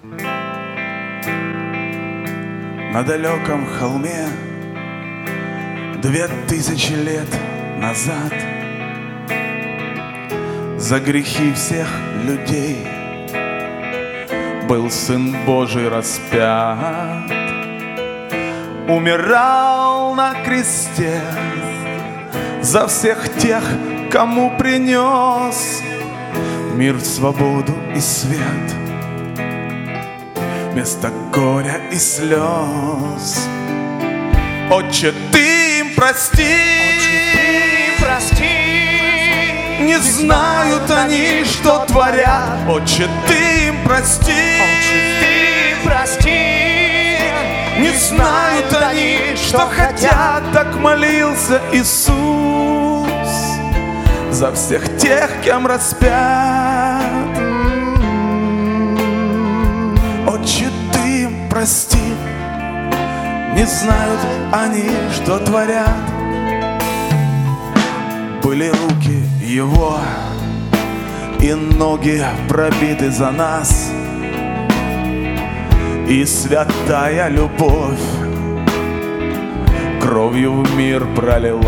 На далеком холме 2000 лет назад за грехи всех людей был Сын Божий распят, умирал на кресте за всех тех, кому принес мир, свободу и свет, вместо горя и слез. Отче, ты им прости, не знают они, что творят. Отче, ты им прости, не знают они, что хотят. Так молился Иисус за всех тех, кем распят. Отче, ты им прости, не знают они, что творят. Были руки Его и ноги пробиты за нас, и святая любовь кровью в мир пролилась,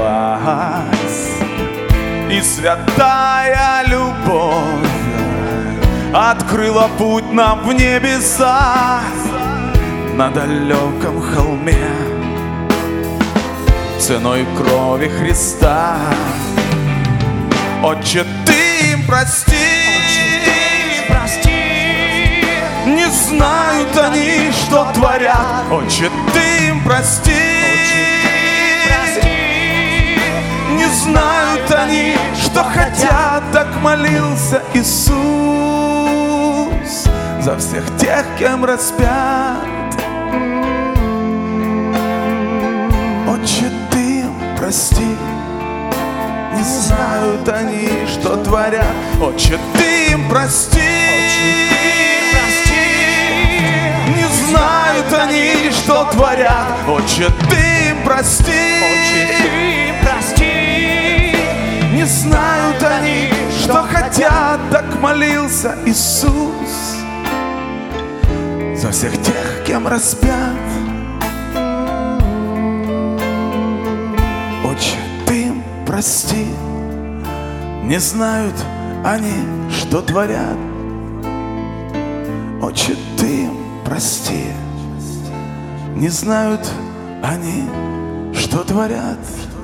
и святая любовь открыла путь нам в небеса. На далеком холме ценой крови Христа. Отче, ты им прости, не знают они, что творят. Отче, ты им прости, не знают они, что хотят. Так молился Иисус за всех тех, кем распят. Отче, ты им прости, не знают они, что творят. Отче, ты им прости, не знают они, что творят. Отче, ты им прости, не знают они, что хотят. Так молился Иисус за всех тех, кем распят. Отче, ты им прости, не знают они, что творят. Отче, ты им прости, не знают они, что творят.